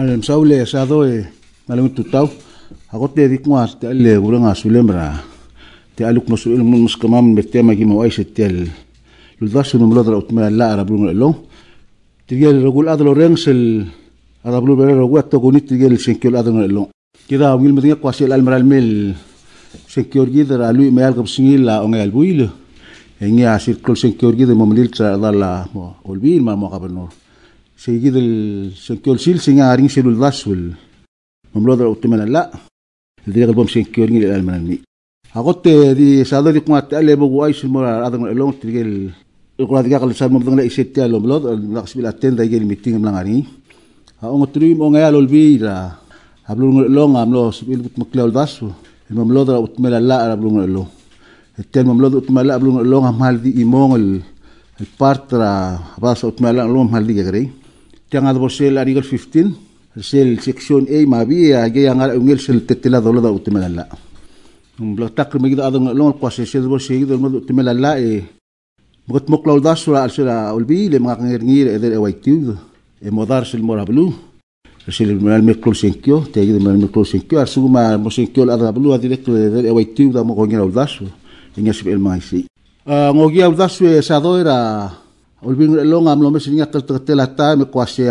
Alam saule asado malam tutau. Ako te dikwa te alle uranga sulembra. Te aluk masul muskamam betia magi mawais tel. Luldasu numlodra utma la arabun long. Tigel rogul adlo rengsel arablu bere roguat to gunit tigel senkil adlo long. Kira ngil medinga kwasel almaral mel senkil gidra lui meal gab singila ongal buile. Engi asir kol senkil gidra momdil tra dalla mo olbil ma mo kabenor. Seguido el senkil sil singa aring selul dasul. Momlodra utma la. El día que vamos a quedar en el almanami. Agote di sado di kuat ale bogu ay simora adang long tigel kuat ga kal sam mabdang la isetti alom lod la sibila tenda igel meeting lang ani. Ang otri mo nga olbira. Hablung long amlo sibil but maklaul dasu. El mamlodra utmela la hablung long. El mamlodra utmela hablung long amal di imong el partra basa utmela long amal di gagre. Tiang ad borsel article 15 sel section A mabia gaya ngal ungel sel tetela dola da utmela la bloktak megida adong long kwase sel bo seguido mo utmela la bugot moklaul dasura alsira ulbi le ngangir eder ewaitiu modar sel morablu sel mal meklol senkio te gida mal meklol senkio arsuma mo senkio la blu directo eder ewaitiu da mo gongira uldasu nya sibel maisi ngogia uldasu sadoira ulbi long amlo mesinga tetela ta me kwase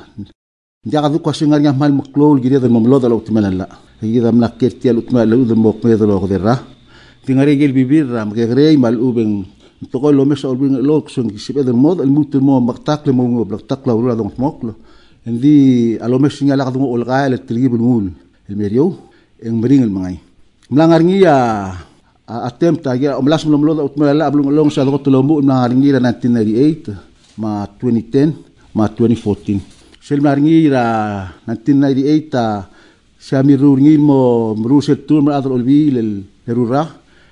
Jaga du kwasi ngar nyah mal muklol giri dan mamloda la utmela la. Gida mnakir tial utmela la udem mokme da lo gdera. Tingare gel bibir ram gegre mal ubeng toko lo mesa ubeng lo kusung sibe del mod el mutel mo maktak le mo blaktak la ura dong moklo. Endi alo mes singa dong olga el tribul mul el merio en mering el mangai. Mlangar ngia attempt agia omlas mamloda utmela la ablung long sa got lo mo mlangar ngia 1998 ma 2010 ma 2014. Selmaringi ra 1998 sami ruringi mo mruset tur ma adol bil el rura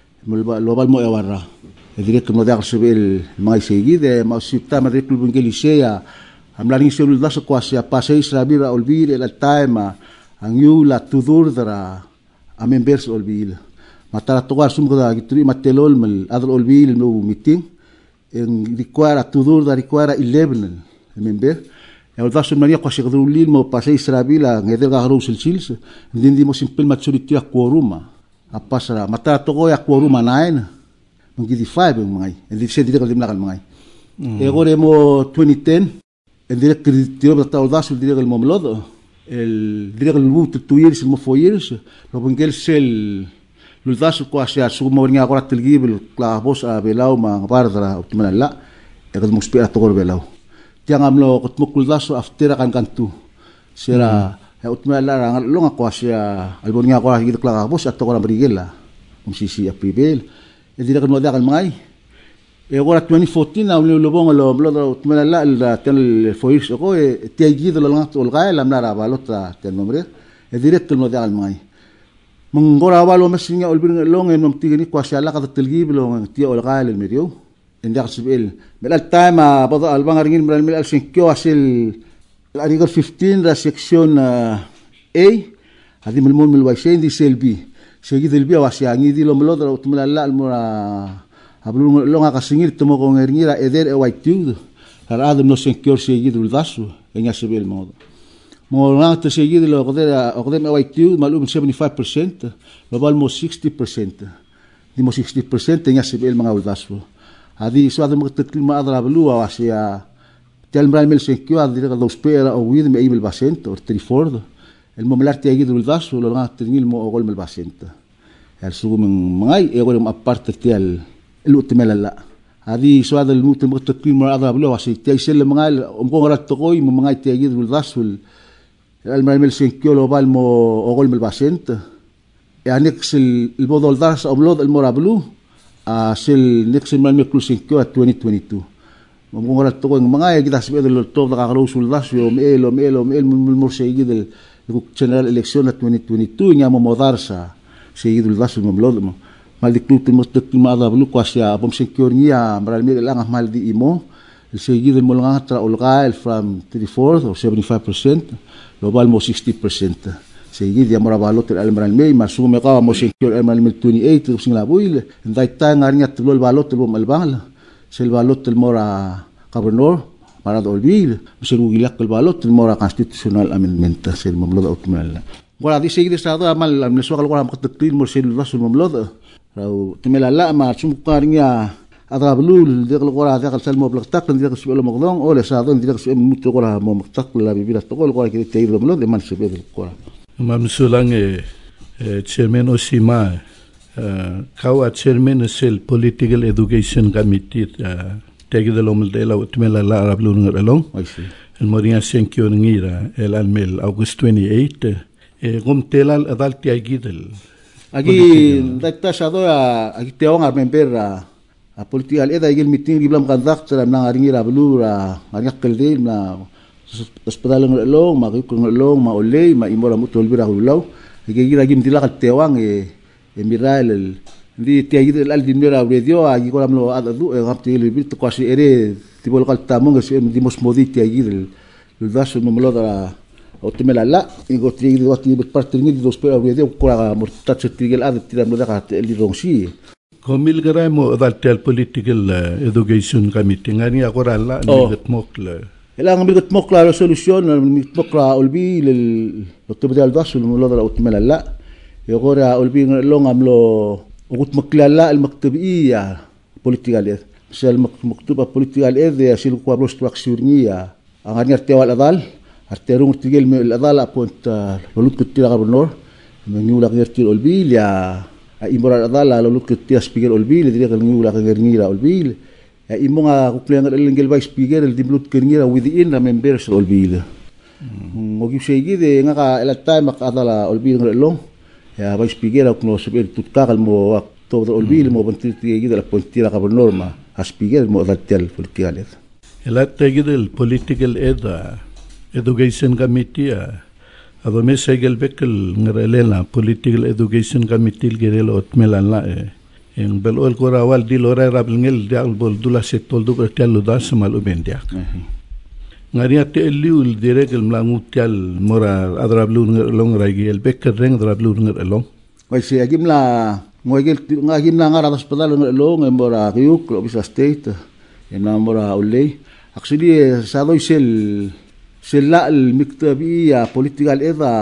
lo mo ewarra e directo mo dar sebel mai seguide ma sipta ma reclu bungelisea amlaringi selul das kwasi pase israbira olbil el time angiu la tudur dra a members olbil matara togar sum goda gitri matelol mal adol olbil no meeting en require tudur da require 11 member El dasu mania kwasi gdulil mo pasai Israbila ngeder ga harus silsils ndindi mo simpel maturity akworuma apasara mata togo akworuma nain ngidi 5 ngai ndi se dire galim nakal ngai gore mo 2010 el dire tiro bata dasu dire el momlodo el dire el wut 2 years mo 4 years lo bungel sel lo dasu kwasi asu mo ngia agora tilgibel klabos a belau ma bardra optimala la el mo spera togor belau Tiang amlo kutmukul dasu aftera kan kantu sera utmela la longa kwasia albonia kwa higit kla bos atto kora brigela sisi apribel e dira kan wada kan mai e agora 2014 na lo bongo lo utmela la tel fois ko e tiagi do longa tol gael amna ra balota tel nombre e directo no da kan mai mongora balo mesinga olbir longa en mamtigini kwasia la ka telgib lo ti ol gael el medio Indak sibil. Belal time pada albangaringin belal senkyo asil article 15 la section A hadi melmon melwaisen di selbi. Segi delbi awasiangi di lomlo da utmela la almura hablu longa kasingir tomo con eringira eder e waitu. Arado no senkyo segi dul dasu enya sibil modo. Mo nga te segi di lo godera ogdem e waitu malum 75%, lo balmo 60%. Dimo 60% enya sibil mga uldasu. Adi suatu makteklima adra belua wasia tel mral mel senkyo adira ka dos pera o wid me ibel basent or triford el momelar te agid ul das lo nga tengil mo ogol mel basent el sugum mangai e gol aparte tel el utmela la adi suatu el mut makteklima adra belua wasia te sel mangai o ngora togoy mo mangai te agid ul das el mral mel senkyo lo bal mo ogol mel basent e anex el bodol das oblod el morablu sel next man me closing ko 2022 mongora to ng mga kita sabi del to da karusul das yo melo mo segi del general election na 2022 nya mo modar sa segi del das mo blod mo mal di club mo tek ma da blu kwasya pom secure niya maral mi lang mal di imo el segi del mo lang tra olga from 34 or 75% global mo 60% Segi dia mora balot el almaral mei masu me ka mo secure almaral 28 sing la buil ndai ta ngarnya tulol balot el bom albangla sel balot el mora gobernador marad olbil seru gilak el balot mora constitutional amendment sel mamlod utmel gora di segi sado amal neswa gora maktakrin mo sel rasul mamlod raw timela la ma sumqarnya adrablul de gora de sel mo blaktak de sel mo gdong ole sado de sel mutu gora mo maktak la bibira tokol gora ki tayir mamlod de man sebe gora mamsulang chairman osima kawa chairman sel political education committee tegi de lomel de la utmela la arablu ngalong el moria senkyo ngira el almel august 28 gum telal adalti agidel agi dakta sado agi teong ar member a political eda igil meeting giblam kandak tram nang aringira blu ngak keldil na hospital ngalong ma ngalong ma olay ma imora mutol bira hulau igi gira gim dilak tewang miral di tiagi del al dinera radio agi kolam lo adu ngapti lebih to kwasi ere tibol kal tamong di mosmodi tiagi del das no melo da otemela la igo tiagi wati parte ni dos per radio kora mortat tigal ad tiram da ka el ronsi komil garamo dal political education committee ngani akora la nit mokla elang bigot mokla resolution mokla olbi lel otemela das no melo da otemela la yogora olbi long amlo وقلت مكلا المكتبية بوليتيكالية سال مكتوبة بوليتيكالية ذي أشيل قابلوس تواكسورنية أغاني أرتيوا الأضال أرتيرون تيجي الأضال أبونت لولوت كتير قبل نور من يولا غير تير أولبيل يا إمبرا الأضال لولوت كتير سبيكر أولبيل ذي غير يولا غير نيرا أولبيل يا إمونا كوكلين الإنجيل باي سبيكر الدبلوت كنيرا within members أولبيل وجيب شيء كذا نعا إلى التايم أضال أولبيل غير لون ya vais pigera kuno saber tutkal mo todo olbil mo bantir tiga la pontira kabel norma aspiger mo datel political ela tegidel political education committee adome segel bekel ngerelela political education committee gerelo otmelan la en belol korawal di lora rabel ngel dial bol dula setol du bertelu das mal ubendia ngari ate liul direk mlangu tial mora adrablu long ragi el beker reng adrablu long wai se agimla ngogel ngagimla ngara hospital long mora riuk obisa state en mora olay actually sado sel la el miktabia political eda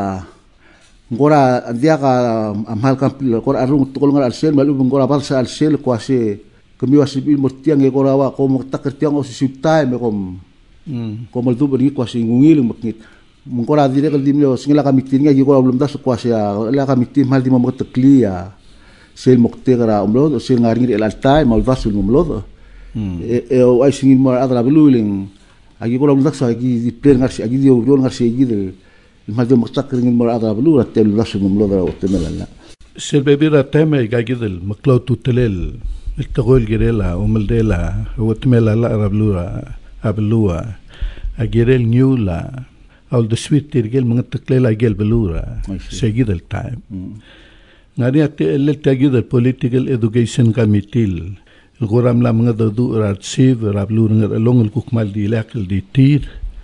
ngora diaga amhal kampil kor arung tokol ngal sel malu ngora balsa al sel kwase kemiwasibil mortiang e korawa ko moktakertiang o sisiptai me kom como tu beri kuasi ngungil maknit mengkora dire kal dimlo singla kamitinga gi ko belum das kuasi la kamitin mal di mo teklia sel moktera umlo sel ngaring el altai mal vasul umlo o ai singil mo adra beluling agi ko belum das agi di pler ngarsi agi di uro ngarsi agi del mal di moktakir ngin mo adra belu tel vasul umlo da otemela sel bebira tema agi del maklo tutelel التقول جريلا وملديلا وتملا لا ربلورا أبلوا أجريل نيولا أو الدسويت ترجل من التقليل أجيل بلورا سيجد التايم ناري أتقلل تجد البوليتيكال إدوكيشن كميتيل الغرام لا من الدو راتسيف رابلور نر ألون الكوكمال دي لاكل دي تير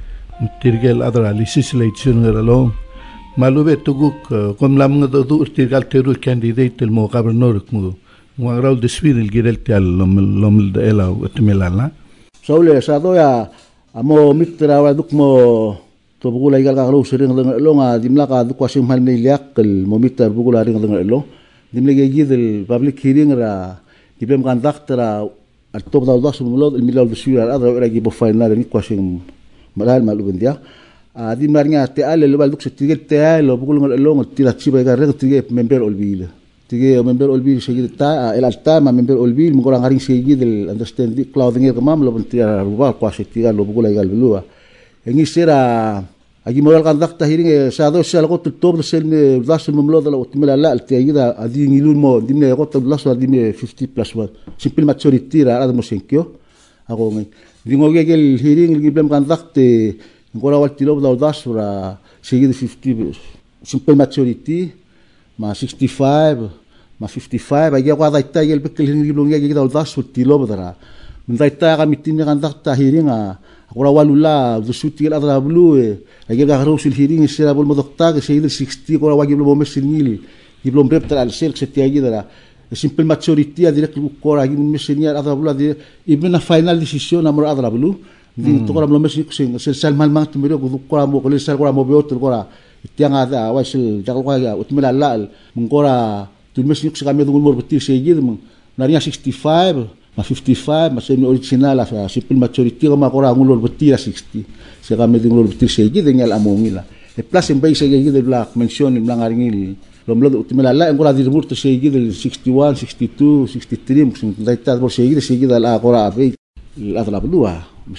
ترجل أدرا ليسيسليتشن نر ألون مالوبة تقولك كم لا من الدو ترجل تيرو الكانديديت المقابل نورك مو وأراو دسويت الجريل تيال لوم الدائلا وتملا Saule sado ya amo mitra wa duk mo to bugula igal ka sering dengan longa dimla ka duk wasim hal miliak mo mitra bugula ring dengan long dimle ge gidel public hearing ra dibem kan daktara at top dal das mo el milal de suya adra ra gi bo final ni kwasim malal malu bendia di marnya te ale lo duk setigel te ale bugula dengan long tira chiba ga reg tige member olbil tige member olbil segid ta el alta ma member olbil mo ko ngaring segid el understand clothing ke mam lo bentia ruba kwasi tiga lo bugula igal belua engi sera agi moral kan dakta hiring sado sel ko top sel das mo mlo da otmela la tiga adi ngilun mo dimne ko to las dimne 50+1 simple maturity ra ad mo senkyo ako ngi dingo gegel hiring gi blem kan dakte ngora wal tilo da das ra segid 50 simple maturity ma 65 ma 55 agi ko daita gel bekel hin giblong agi da das tilo badara min daita ga mitin kan dakta hiringa akora walula do sutil adra blu agi ga rosul hiring sira bol modokta ga seyil 60 ko wagi blo mesinil giblom reptar al sel seti agi dara simple maturity direct ko agi mesinil adra blu ibna final decision amor adra blu Hindi to kora mlo mesik sing sel mal mang tumiro ku kora mo kole sel kora mo beot kora tiang ada wasil jakal ko ya utmela lal mengkora tu mesik sing kami dungul mor betir segi meng narinya 65 ma 55 ma semi original la simple maturity ko ma kora ngulor betir 60 se kami dungul betir segi dengan amongila e plus en base segi de black mention en blangaringil lomlo utmela la ngora dir murto segi de 61 62 63 mung daita bor segi da kora ave la blua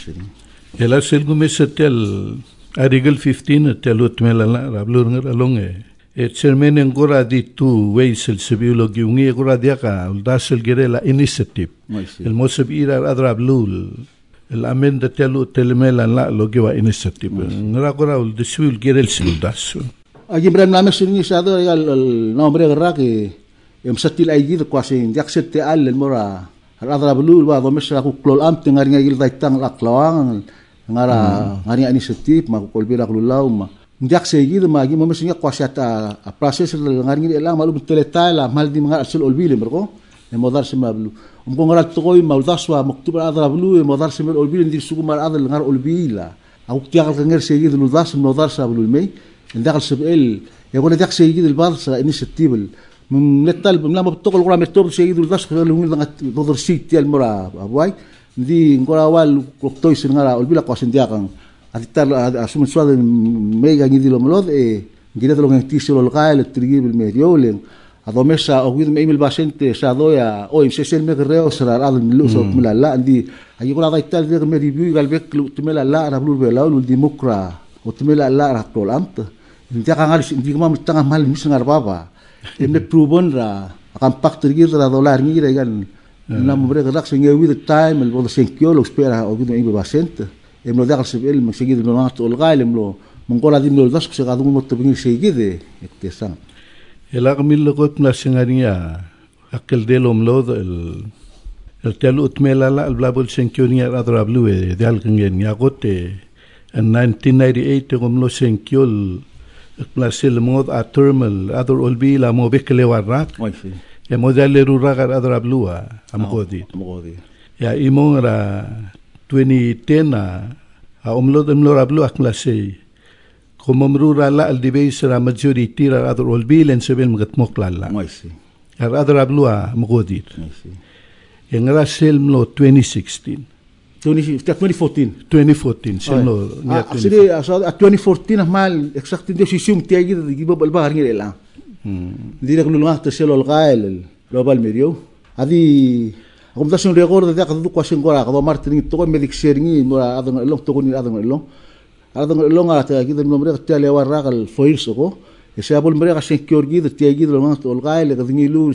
Ela selgu mesetel article 15 telut melala rablur ngar alonge chairman ngora di tu weisel sebiologi ungi ngora dia ka uldasel gerela initiative el mosab ira adrablul el amenda telut telemela la logiwa initiative ngara ngora ul desul gerel sildas agi bran na mesin sa do el nombre garra que emsatil ayi de quasi diaksete al el mora adrablul wa do mesra ku klol am tengar ngil daitang laklawang ngara ngari inisiatif ma ko kolbira klulau ma ndiak seguido ma gi mo mesinga kwasiata a process ngari ngi la malu teleta la mal di ngar sul olbile merko e modar sema blu ko ngara toy ma udaswa maktub adra blu e modar sema olbile ndi sugu mar adal ngar olbila au tiagal ngir seguido udas modar sa blu mei ndakal sebel يقول لك سيجي البارس inisiatif من نتال لما بتقول قرا مكتوب سيجي البارس لو نقدر سيت المرا ابوي di ngora wal koktoy singara olbila kwasin diakan atitar asumen suade mega ngidi lo melod ngida lo ngti solo gael trigi bil mediolen adomesa ogid me email basente sa doya o sesel me greo sara al lu so mala andi ayi gola daital de me review galbek tumela la rablu bela ul dimokra o tumela la ratol amt ndiaka ngal ndi ma mtanga mal misngar baba me proven ra akan pak trigi ra dollar ngira gan na mo brega rak singe with the time el bodo senkio lo spera o gido ibe basente em lo dagal sebel me seguido no nato ol gailem lo mongola dim lo das se gadu mo tebing seguide ektesan el agmil lo got na singaria akel de lo mlo el telu utmela la el blabol senkio ni adra blue de algengen ya gote en 1998 com lo senkio el plasel mod a thermal ador olbi la mo bekle warak e modelle ruragar adra blua amgodi ya imora 2010 a omlo demlo rablu aklase como mrura la al dibesra majority ra adra olbil en sebel mgat moklala adra blua amgodi en rasel mlo 2016 2014 selno nia 2014 mal exactly decision tiagi de gibo balbar ngela Dira que no te selo el gael lo bal medio adi como das un recordo de que du quase agora do martin to me dixeringi mora adon long to ni adon long ata aqui de nombre que te le warra al foirso go e se abol mbre ga sen kiorgi de tiagi de lo el gael que dingilu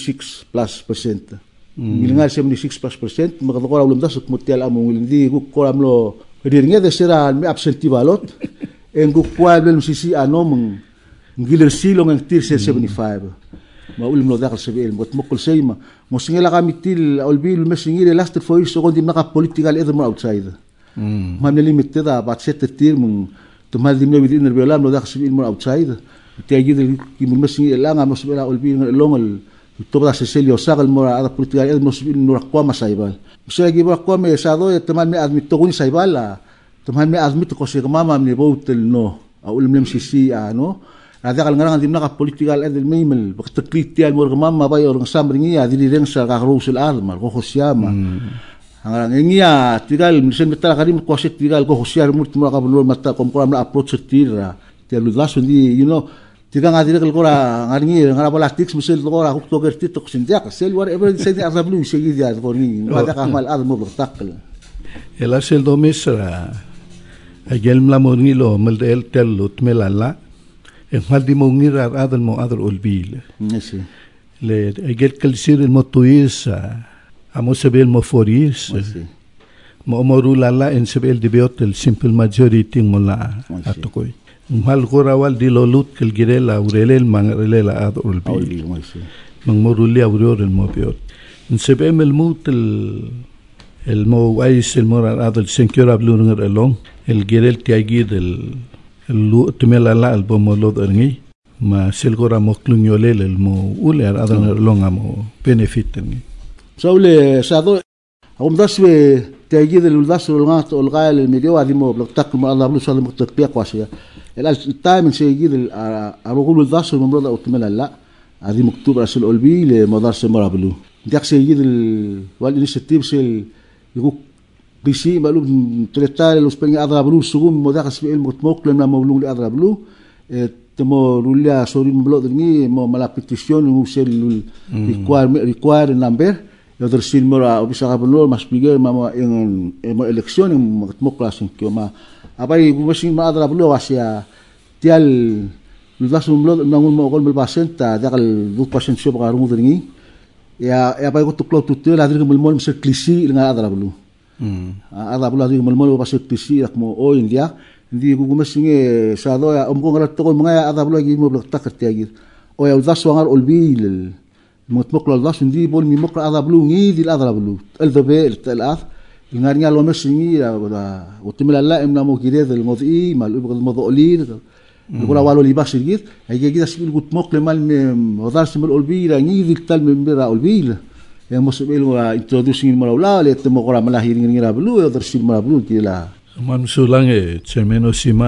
76%. Ngilingal 76%, ma ko wala das ko tel amo ngildi ko ko amlo ringe de sera me absenti balot en go kwabel sisi anom ngiler silong ang tir 75 ma ulim lo dakal sebel mot mokol seyma mo singela kamitil olbil mesingire last for so gondi naka political either outside ma ne limited about set tir mung to mal dimno within the belam lo dakal sebel mo outside tiagi ki mesingire la nga mo sebela olbil longol to da seselio sagal mo ada political either mo sebel no rakwa masaibal so gi ba kwa me sado et mal me admit to gun saibala to mal me admit ko se mama me votel no ulim lem sisi ano ada kal ngarang dimna ka political edel meimel baktaklit tial mor mama bay or samringi ya dilireng sa ka rusul almar ko khosyama ngarang ngia tigal misen betala kadim ko set tigal ko khosyar murt mo ka bulor mata kom koram la approach tira tial las di tiga ngadir kal kora ngaringi ngara politics misel kora ko to gerti to sindia ka sel whatever say the arablu segi dia ko ni ada ka mal almo baktakl el asel domesra agel mlamornilo meldel tellut melala en mal di mongir adal mo adal olbil sí le egel kalsir el motois amo sebel mo foris mo morula la en sebel di beot el simple majority mola atokoy mal gorawal di lolut kel girela urelel mangarelela adal olbil mang moruli aurior el mo beot en sebel el mut el mo wais el moral adal senkura blungar along el girel tiagi del lu tumela la album lo derni ma selgora mo klunyolel el mo uler adan longa mo benefit ni saule sado agum daswe تيجي الولداس والغات والغاية المليو هذه مو بلقتك ما الله بلوس هذا مقتبيق واسيا التايم سيجي الأرجل الولداس والممرضة أتمنى لا هذه مكتوب رأس الأولبي لمدارس مرابلو ديك سيجي والإنشيتيف سيل يقول بيسي معلوم تلتال الأسباني أضربلو سقوم مدارس في المتموق لما مولود أضربلو تمو رولا سوري مبلغ دني مو ملا بيتيشن وسيل require number يقدر يصير مرة أو بيسا قبلوا مش بيجي ما إلكشن مقلاصين كيما أباي بمشي ما أدرى بلو واسيا تيال لذاس مبلغ نقول ما أقول بالباسنت داخل 2% شو بقى رمو درني يا أباي قلت كلو تطير هذا رقم المول مسك كليسي لنا أدرى بلو أدرى بلو هذا رقم المول بس كليسي رقمه أو إنديا إندي يقول مشي سادو يا أمكو غلط تقول معايا أدرى بلو يجي مبلغ تكر تيجي أو يا لذاس وعار أولبي متمقل الله سندي بول مي مقل هذا بلو نيدي الأذرا بلو الذبي الأذ ينارني على مسني وتمل الله إمنا موجودة المضيء مال المضؤلين يقول أولو لباس الجيد هيجي كده سبيل قلت مقل مال وضار سمل أولبيلا نيدي التل من برا أولبيلا يا مسبيل وإنترودوسين مراولا لتمقرا ملاهيرين غير بلو يدرسين مرا بلو كلا ما مسولانge تشمنو سيما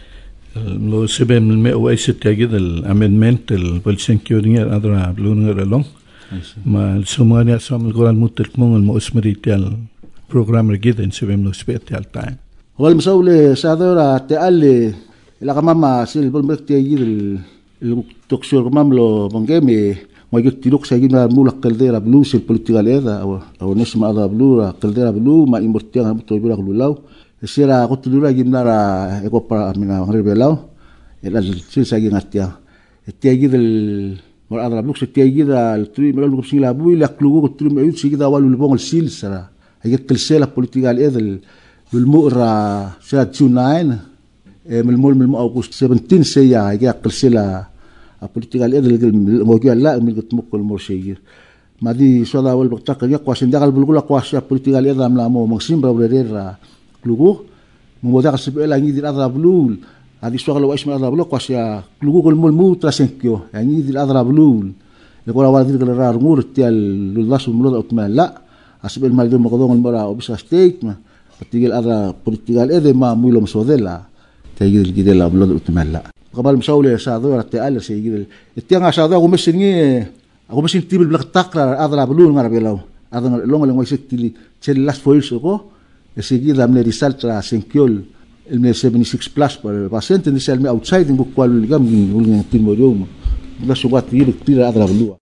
لو سبب من المئوية تجد الأمندمنت البوليسنكيورينير أدرى بلونير لون ما السومانيا سام القرآن متركمون المؤسمري تال برنامج جدا سبب من سبب تال تايم هو المسؤول سادورا تقلي إلى كمان سيل بالمرك تجد التكسير كمان لو بنجمي ما يجد تلوك سجينا مولا كالديرا بلو سيل بوليتيكال هذا أو نسمع هذا بلو كالديرا بلو ما يمرتيان بتويبلا كلو السيرة قلت له جبنا را إيكوبا من غير بلاو السيل ساجي ناتيا التيجي المرأة بلوكس التيجي التري ملأ لوكسين لابوي لكلوجو قلت له ما يوتشي كذا والو البون السيل سرا هي كلسيلة بوليتيكال إذا بالمؤرة سنة 29 من المول من أغسطس 17 سيا هي كلسيلة بوليتيكال إذا الموجود لا من قتمق المرشير ما دي صدا أول بقتك يقواش دخل بالقول قواش بوليتيكال إذا ملامو مقسم برابرير كلوجو مودع سبيل يعني دي الأضرب لول هذه الشغلة وإيش من الأضرب لول قاسيا كلوجو المول مو تراسنكيو يعني دي الأضرب لول يقول أول ذيك الرار مور تيال للاس المولود أتمنى لا أسبيل ما يدوم مقدون المرأة وبس ستيك ما تيجي الأضرب بوليتيكال إذا ما ميلو مسودلا تيجي الجديد لا المولود أتمنى لا قبل مسؤول سادور تيال سيجي التيان سادور أقوم مشين تيبل بالتقرار أضرب لول ما ربيلاو أضرب لون اللي ما يصير تيل لاس فويس أكو seguida me risalta senkiol il me 76 plus per paciente initialmente outside in qual gam in timo yom la sugat yir tira adra blua